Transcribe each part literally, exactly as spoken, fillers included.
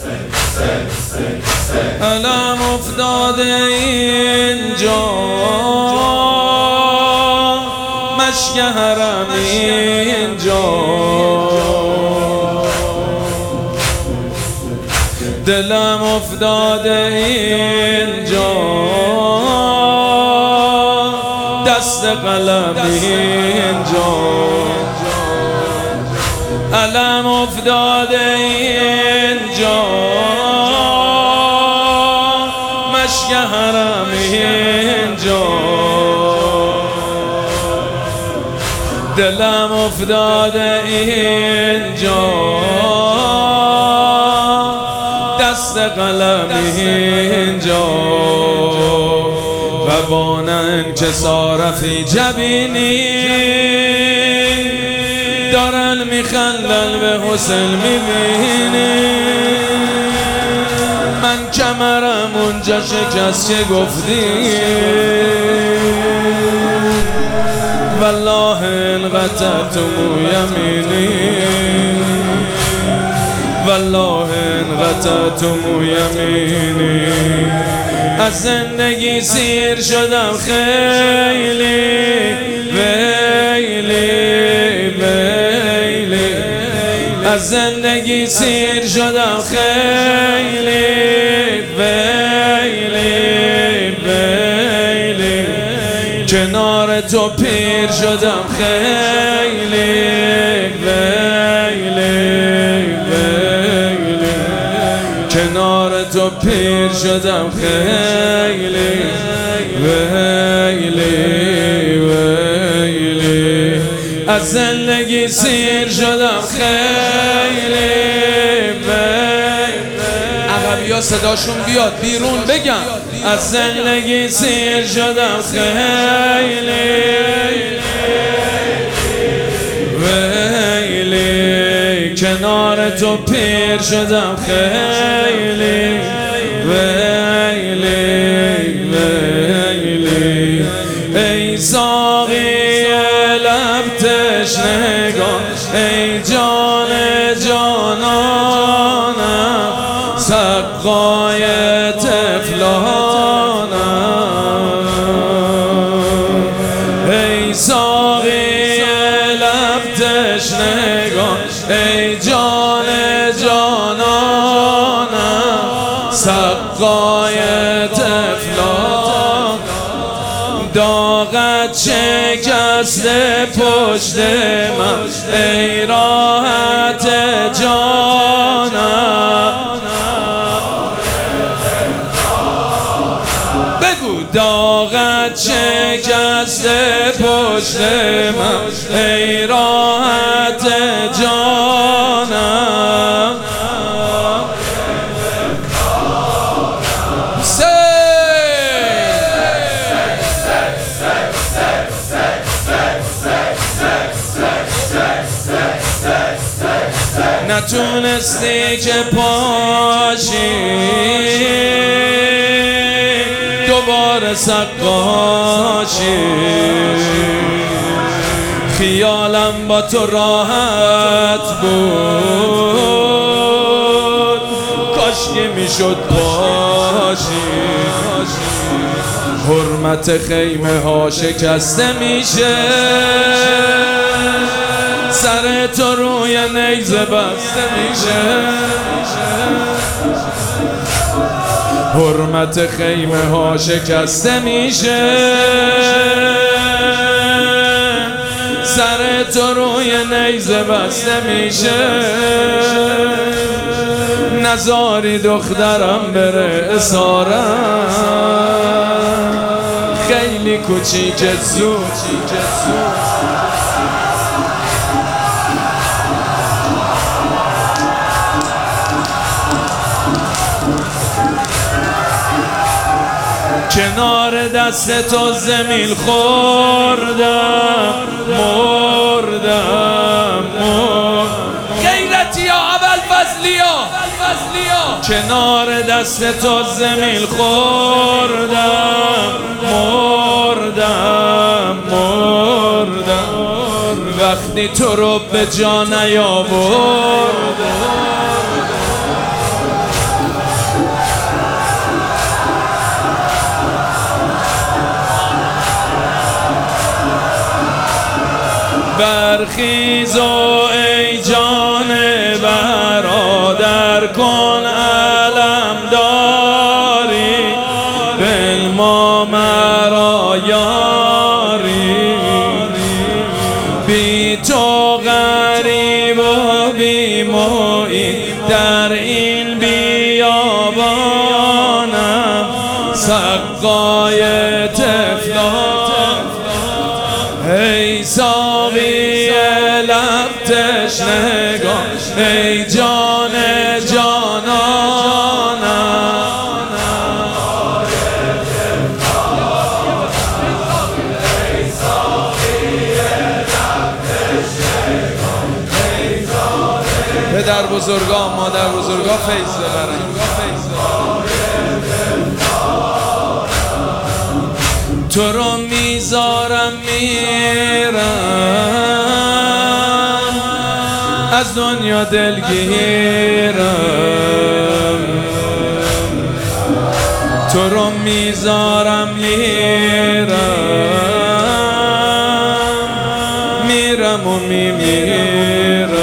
علم افتاده اینجا مشک حرم اینجا، دلم افتاده اینجا دست قلم اینجا، علم افتاده اینجا مشک حرم اینجا، دلم افتاده اینجا دست قلم اینجا، قبان انکسار فی جبینی دارن میخندن به حسن میبینی، من کمرم اونجا شکست که گفتی والله ان قطعتم یمینی، والله ان قطعتم یمینی، از زندگی سیر شدم خیلی ویلی ویلی، از زندگی سیر شدم خیلی ویلی ویلی، کنار تو پیر شدم خیلی ویلی ویلی، کنار تو پیر شدم خیلی ویلی ویلی، از زندگی سیر شدم خیلی ویلی، عقبی ها صداشون بیاد بیرون بگم، از زندگی سیر شدم خیلی ویلی، کنار تو پیر شدم خیلی ویلی ویلی، ای ساقی لب تشنگان ای جان جانانم، سقای طفلانم، ای ساقی لب تشنگان ای جان جانانم، سقای طفلان، داغت شکسته پشت من ای راحت جانم، بگو داغت شکسته پشت من ای راحت جانم، نتونستی که پاشی دوباره سقاشی، خیالم با تو راحت بود کاش که میشد باشی، حرمت خیمه ها شکسته میشه، سر تو روی نیزه بسته میشه، حرمت خیمه ها شکسته میشه، سر تو روی نیزه بسته میشه، نزاری دخترم بره اسارم، خیلی کوچیک زود کنار دست تو زمین خوردم مردم مردم، غیرتی ها اول فضلی ها، کنار دست تو زمین خوردم مردم مردم، وقتی تو رو به جا نیاوردم، نکن علم داری بالما مرا یاری بی تو غریب و بی معین در این بیابانم سقای طفلان ای ساقی لب تشنگان ای جان جانانم پدر بزرگا مادر بزرگا فیض ببرن تو رو میذارم میرم از دنیا دلگیرم تو رو میذارم میرم میرم و میمیرم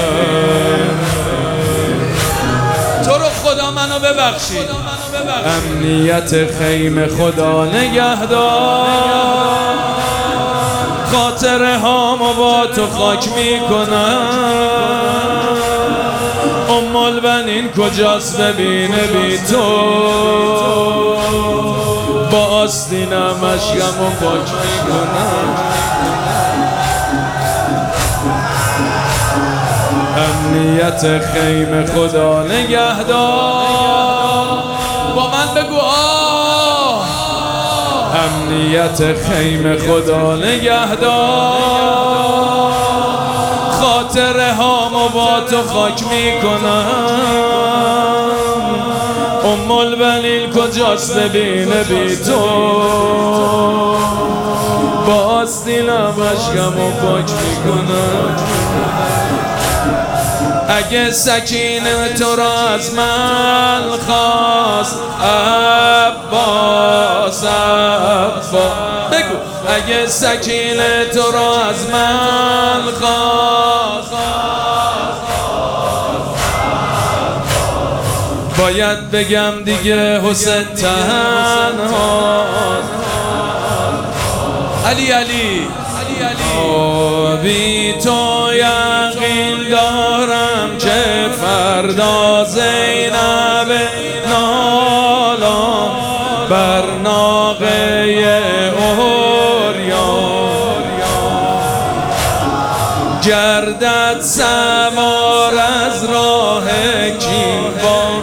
تو رو خدا منو ببخشید امنیت خیمه خدا نگهدار خاطره هامو با تو خاک میکنم ام البنین کجاست ببینه بی تو با آستینم اشکم و پاک میکنم امنیت خیمه خدا نگهدار با من بگو آه امنیت خیمه خدا نگهدار خاطره هامو با تو خاک میکنم ام البنین کجاست ببینه بی تو با آستینم اشکم و پاک میکنم اگه سکینه تو را از من خواست عباس عباس بگو اگه سکینه تو را از من خواست باید بگم دیگه حسین تنهاست علی علی بی تو یقین دارم که فردا زینب نالان بر ناقه اوریان گردد سوار از راه کیوان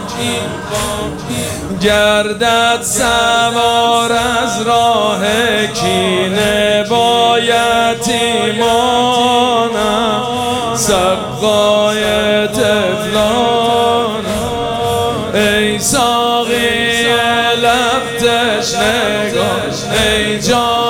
گردد سوار از راه کینه با یتیمانم سقای طفلان ای ساقی لب تشنگان ای جان